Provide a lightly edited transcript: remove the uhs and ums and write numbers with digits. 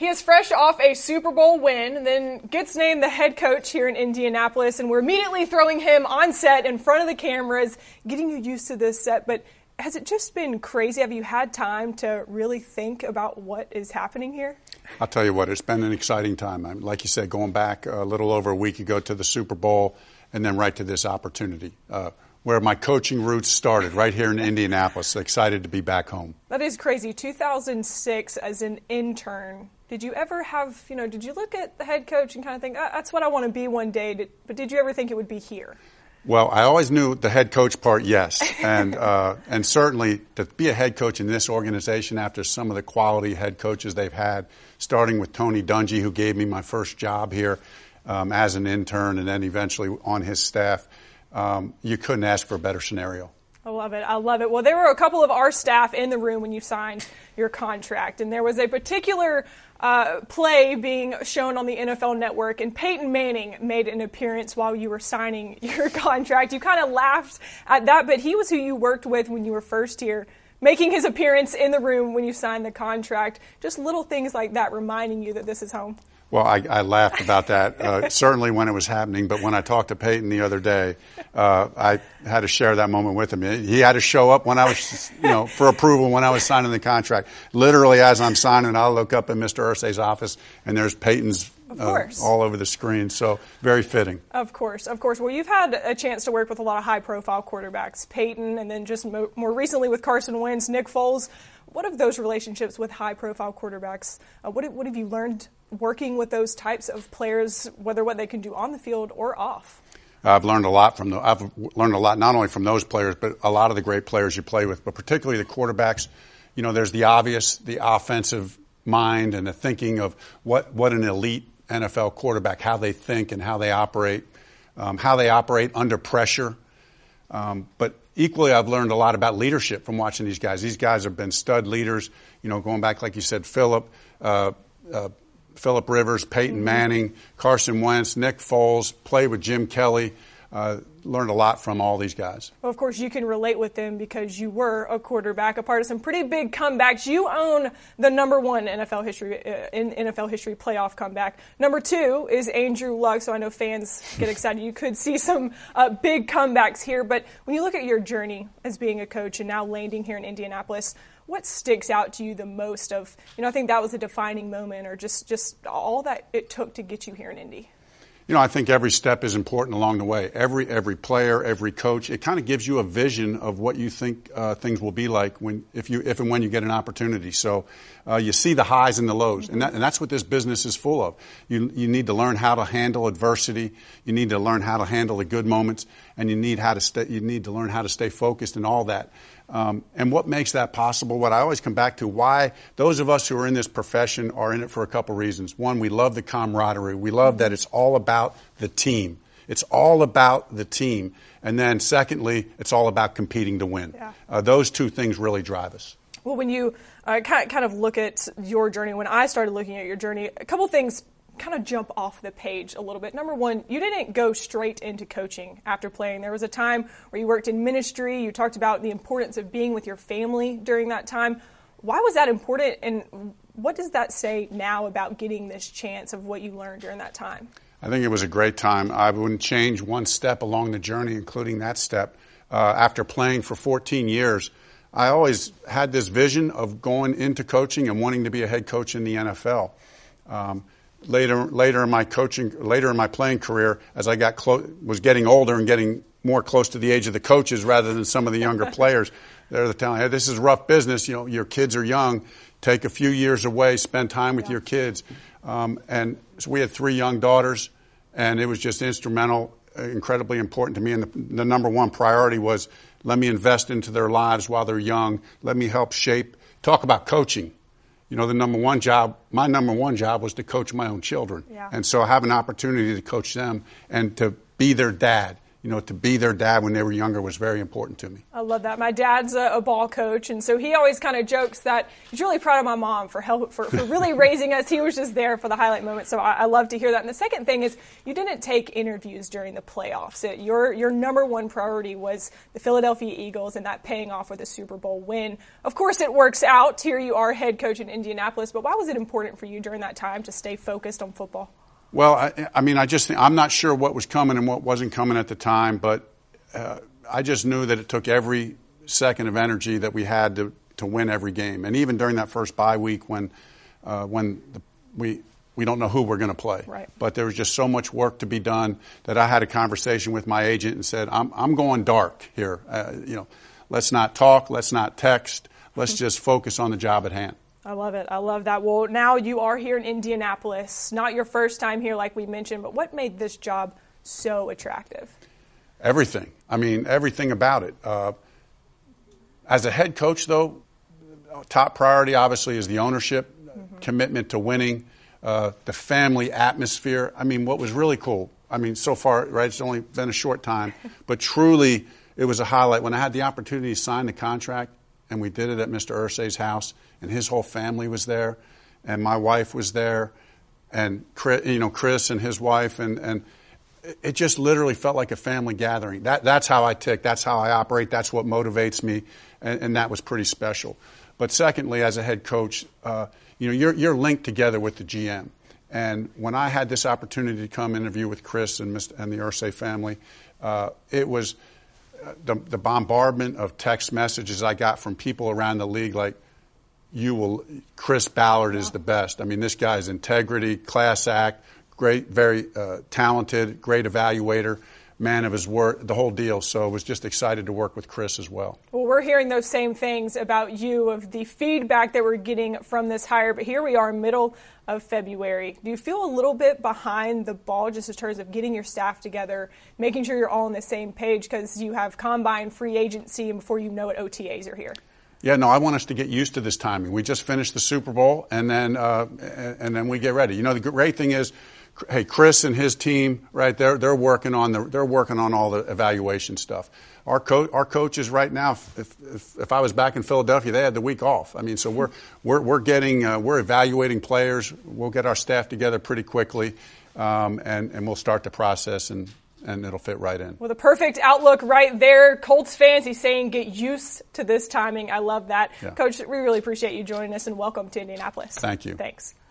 He is fresh off a Super Bowl win, and then gets named the head coach here in Indianapolis, and we're immediately throwing him on set in front of the cameras, getting you used to this set. But has it just been crazy? Have you had time to really think about what is happening here? I'll tell you what, it's been an exciting time. Like you said, going back a little over a week ago to the Super Bowl and then right to this opportunity, where my coaching roots started, right here in Indianapolis. Excited to be back home. That is crazy. 2006 as an intern. Did you ever have, did you look at the head coach and kind of think, that's what I want to be one day, but did you ever think it would be here? Well, I always knew the head coach part, yes. And certainly to be a head coach in this organization after some of the quality head coaches they've had, starting with Tony Dungy, who gave me my first job here as an intern and then eventually on his staff, you couldn't ask for a better scenario. I love it. I love it. Well, there were a couple of our staff in the room when you signed your contract, and there was a particular play being shown on the NFL Network, and Peyton Manning made an appearance while you were signing your contract. You kind of laughed at that, but he was who you worked with when you were first here, making his appearance in the room when you signed the contract. Just little things like that reminding you that this is home. Well, I laughed about that, certainly when it was happening, but when I talked to Peyton the other day, I had to share that moment with him. He had to show up when I was, for approval when I was signing the contract. Literally, as I'm signing, I'll look up in Mr. Irsay's office, and there's Peyton's all over the screen, so very fitting. Of course. Well, you've had a chance to work with a lot of high-profile quarterbacks, Peyton, and then just more recently with Carson Wentz, Nick Foles. What of those relationships with high-profile quarterbacks? What have you learned working with those types of players, whether what they can do on the field or off? I've learned a lot not only from those players, but a lot of the great players you play with, but particularly the quarterbacks. There's the obvious, the offensive mind and the thinking of what an elite NFL quarterback, how they think and how they operate under pressure. But equally, I've learned a lot about leadership from watching these guys. These guys have been stud leaders, going back, like you said, Philip Rivers, Peyton Manning, Carson Wentz, Nick Foles, played with Jim Kelly. Learned a lot from all these guys. Well, of course, you can relate with them because you were a quarterback, a part of some pretty big comebacks. You own the number one in NFL history playoff comeback. Number two is Andrew Luck, so I know fans get excited. You could see some big comebacks here. But when you look at your journey as being a coach and now landing here in Indianapolis, what sticks out to you the most of, I think that was a defining moment, or just all that it took to get you here in Indy? I think every step is important along the way. Every player, every coach, it kind of gives you a vision of what you think things will be like if and when you get an opportunity. So you see the highs and the lows, and that's what this business is full of. You need to learn how to handle adversity. You need to learn how to handle the good moments, and you need to learn how to stay focused and all that. And what makes that possible, what I always come back to, why those of us who are in this profession are in it for a couple reasons. One, we love the camaraderie. We love that it's all about the team. It's all about the team. And then secondly, it's all about competing to win. Yeah. Those two things really drive us. Well, when you kind of look at your journey, when I started looking at your journey, a couple things kind of jump off the page a little bit. Number one, you didn't go straight into coaching after playing. There was a time where you worked in ministry. You talked about the importance of being with your family during that time. Why was that important, and what does that say now about getting this chance of what you learned during that time? I think it was a great time. I wouldn't change one step along the journey, including that step. After playing for 14 years, I always had this vision of going into coaching and wanting to be a head coach in the NFL. Later in my playing career, as I was getting older and getting more close to the age of the coaches rather than some of the younger players, they're telling, hey, this is rough business. Your kids are young. Take a few years away, spend time with your kids. And so we had 3 young daughters, and it was just instrumental, incredibly important to me. And the number one priority was, let me invest into their lives while they're young. Let me help shape. Talk about coaching. My number one job was to coach my own children. Yeah. And so I have an opportunity to coach them and to be their dad to be their dad when they were younger was very important to me. I love that. My dad's a ball coach, and so he always kind of jokes that he's really proud of my mom for really raising us. He was just there for the highlight moment, so I love to hear that. And the second thing is you didn't take interviews during the playoffs. Your number one priority was the Philadelphia Eagles and that paying off with a Super Bowl win. Of course, it works out. Here you are, head coach in Indianapolis, but why was it important for you during that time to stay focused on football? Well, I just think I'm not sure what was coming and what wasn't coming at the time, but I just knew that it took every second of energy that we had to win every game. And even during that first bye week when we don't know who we're going to play, right. But there was just so much work to be done that I had a conversation with my agent and said, I'm going dark here. Let's not talk, let's not text, let's just focus on the job at hand. I love it. I love that. Well, now you are here in Indianapolis. Not your first time here, like we mentioned, but what made this job so attractive? Everything. I mean, everything about it. As a head coach, though, top priority obviously is the ownership, commitment to winning, the family atmosphere. I mean, what was really cool, so far, right, it's only been a short time, but truly it was a highlight. When I had the opportunity to sign the contract, and we did it at Mr. Irsay's house, and his whole family was there, and my wife was there, and Chris and his wife, and it just literally felt like a family gathering. That's how I tick. That's how I operate. That's what motivates me, and that was pretty special. But secondly, as a head coach, you're linked together with the GM. And when I had this opportunity to come interview with Chris and the Irsay family, it was the bombardment of text messages I got from people around the league like, Chris Ballard is the best. I mean, this guy's integrity, class act, great, very talented, great evaluator, man of his word, the whole deal. So I was just excited to work with Chris as well. Well, we're hearing those same things about you, of the feedback that we're getting from this hire. But here we are, middle of February. Do you feel a little bit behind the ball just in terms of getting your staff together, making sure you're all on the same page because you have combine, free agency, and before you know it, OTAs are here? Yeah, no, I want us to get used to this timing. We just finished the Super Bowl, and then we get ready. The great thing is, hey, Chris and his team, right? They're working on all the evaluation stuff. Our coaches right now, if I was back in Philadelphia, they had the week off. So we're evaluating players. We'll get our staff together pretty quickly, and we'll start the process and it'll fit right in. Well, the perfect outlook right there. Colts fans, he's saying get used to this timing. I love that. Yeah. Coach, we really appreciate you joining us, and welcome to Indianapolis. Thank you. Thanks.